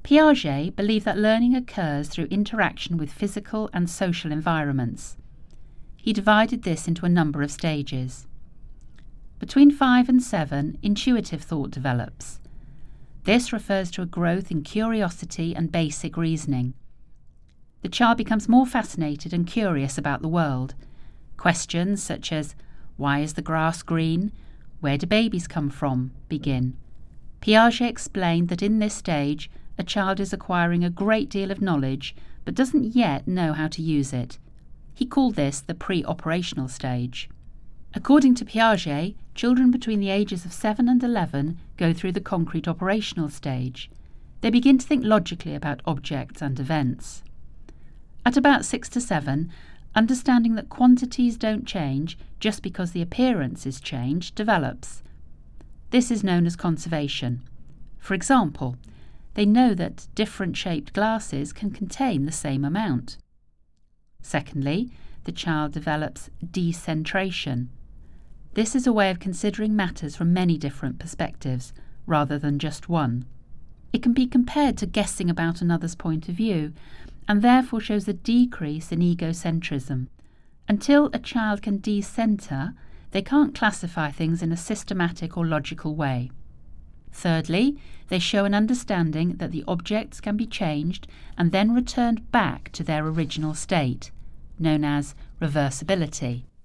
Piaget believed that learning occurs through interaction with physical and social environments. He divided this into a number of stages. Between 5 and 7, intuitive thought develops. This refers to a growth in curiosity and basic reasoning. The child becomes more fascinated and curious about the world. Questions such as, why is the grass green? Where do babies come from? Begin. Piaget explained that in this stage, a child is acquiring a great deal of knowledge but doesn't yet know how to use it. He called this the pre-operational stage. According to Piaget, children between the ages of 7 and 11 go through the concrete operational stage. They begin to think logically about objects and events. At about 6 to 7, understanding that quantities don't change just because the appearance is changed develops. This is known as conservation. For example, they know that different shaped glasses can contain the same amount. Secondly, the child develops decentration. This is a way of considering matters from many different perspectives, rather than just one. It can be compared to guessing about another's point of view, and therefore shows a decrease in egocentrism. Until a child can decenter, they can't classify things in a systematic or logical way. Thirdly, they show an understanding that the objects can be changed and then returned back to their original state, known as reversibility.